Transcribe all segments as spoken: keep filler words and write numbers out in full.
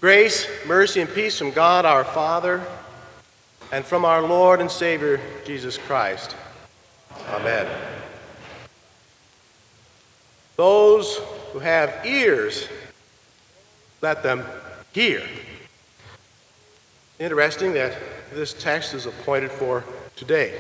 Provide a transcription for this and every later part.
Grace, mercy, and peace from God our Father and from our Lord and Savior, Jesus Christ. Amen. Those who have ears, let them hear. Interesting that this text is appointed for today.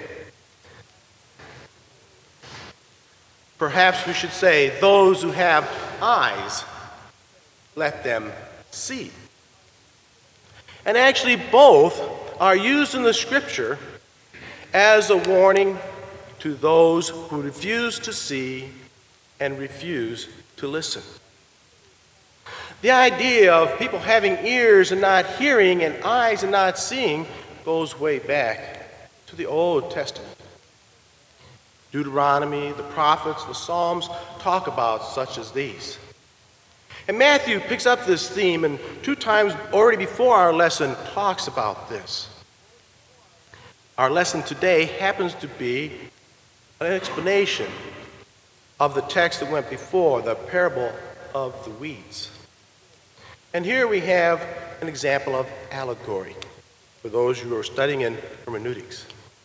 Perhaps we should say, those who have eyes, let them see. And actually both are used in the Scripture as a warning to those who refuse to see and refuse to listen. The idea of people having ears and not hearing and eyes and not seeing goes way back to the Old Testament. Deuteronomy, the prophets, the Psalms talk about such as these. And Matthew picks up this theme, and two times already before our lesson talks about this. Our lesson today happens to be an explanation of the text that went before, the parable of the weeds. And here we have an example of allegory for those who are studying in hermeneutics.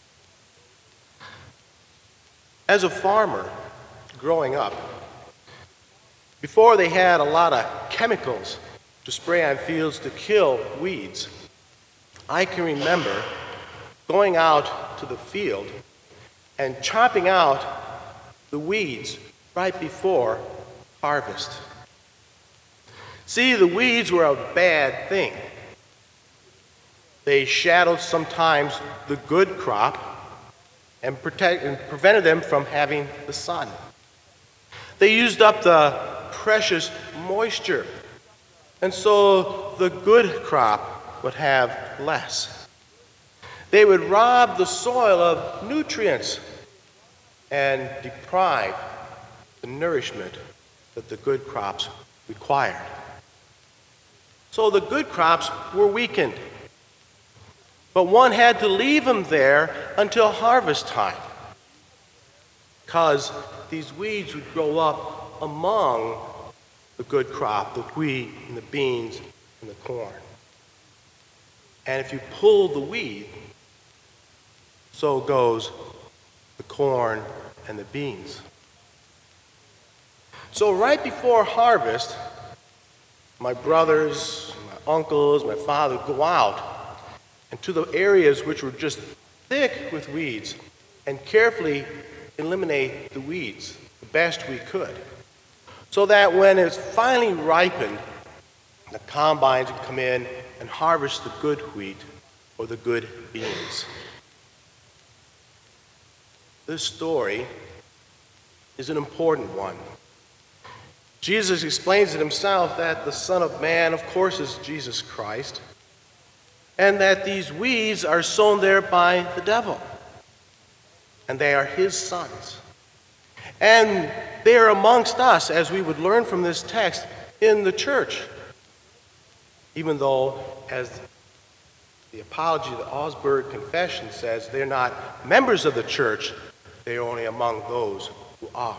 As a farmer growing up, before they had a lot of chemicals to spray on fields to kill weeds, I can remember going out to the field and chopping out the weeds right before harvest. See, the weeds were a bad thing. They shadowed sometimes the good crop and, protect, and prevented them from having the sun. They used up the precious moisture, and so the good crop would have less. They would rob the soil of nutrients and deprive the nourishment that the good crops required. So the good crops were weakened, but one had to leave them there until harvest time, because these weeds would grow up among the good crop, the wheat and the beans and the corn. And if you pull the weed, so goes the corn and the beans. So right before harvest, my brothers, my uncles, my father would go out into the areas which were just thick with weeds and carefully eliminate the weeds the best we could, so that when it's finally ripened, the combines would come in and harvest the good wheat or the good beans. This story is an important one. Jesus explains it himself that the Son of Man, of course, is Jesus Christ, and that these weeds are sown there by the devil, and they are his sons. And they are amongst us, as we would learn from this text, in the church. Even though, as the apology of the Augsburg Confession says, they're not members of the church, they are only among those who are.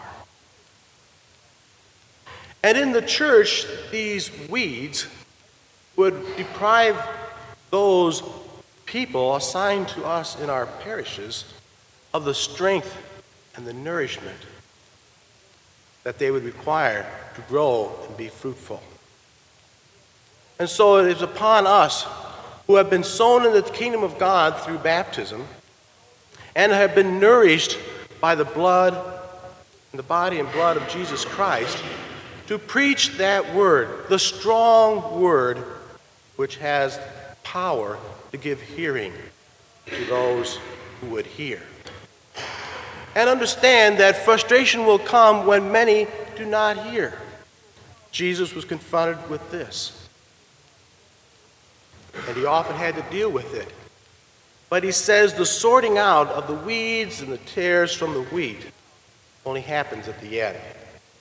And in the church, these weeds would deprive those people assigned to us in our parishes of the strength and the nourishment that they would require to grow and be fruitful. And so it is upon us who have been sown in the kingdom of God through baptism and have been nourished by the blood and the body and blood of Jesus Christ to preach that word, the strong word which has power to give hearing to those who would hear. And understand that frustration will come when many do not hear. Jesus was confronted with this, and he often had to deal with it. But he says the sorting out of the weeds and the tares from the wheat only happens at the end.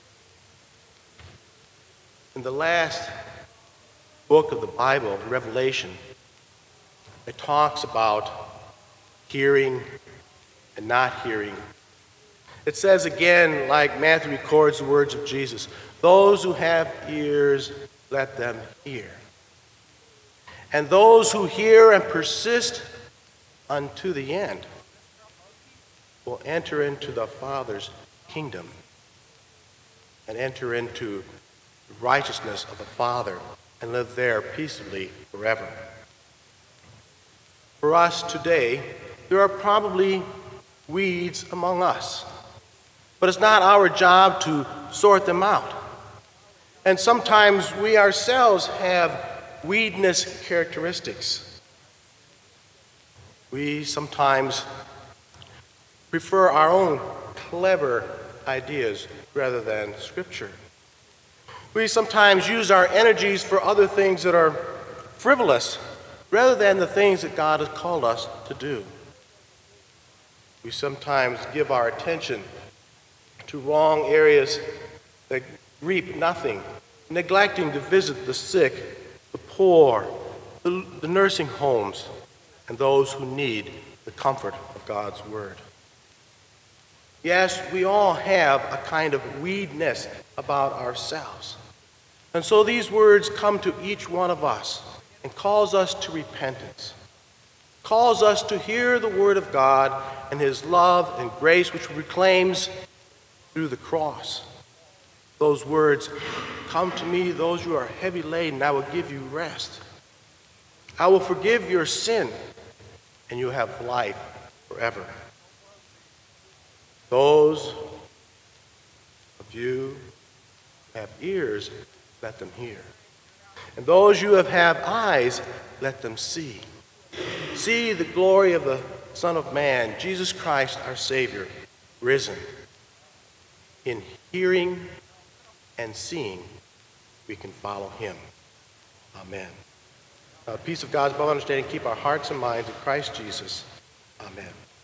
In the last book of the Bible, Revelation, it talks about hearing and not hearing. It says again, like Matthew records the words of Jesus, those who have ears, let them hear. And those who hear and persist unto the end will enter into the Father's kingdom and enter into the righteousness of the Father and live there peaceably forever. For us today, there are probably weeds among us, but it's not our job to sort them out. And sometimes we ourselves have weedness characteristics. We sometimes prefer our own clever ideas rather than Scripture. We sometimes use our energies for other things that are frivolous rather than the things that God has called us to do. We sometimes give our attention to wrong areas that reap nothing, neglecting to visit the sick, the poor, the, the nursing homes, and those who need the comfort of God's Word. Yes, we all have a kind of weedness about ourselves. And so these words come to each one of us and calls us to repentance, calls us to hear the Word of God and His love and grace which proclaims through the cross. Those words, "Come to me, those who are heavy laden, I will give you rest. I will forgive your sin, and you have life forever." Those of you who have ears, let them hear. And those you have have eyes, let them see. See the glory of the Son of Man, Jesus Christ, our Savior, risen. In hearing and seeing, we can follow Him. Amen. Uh, peace of God's above understanding, keep our hearts and minds in Christ Jesus. Amen.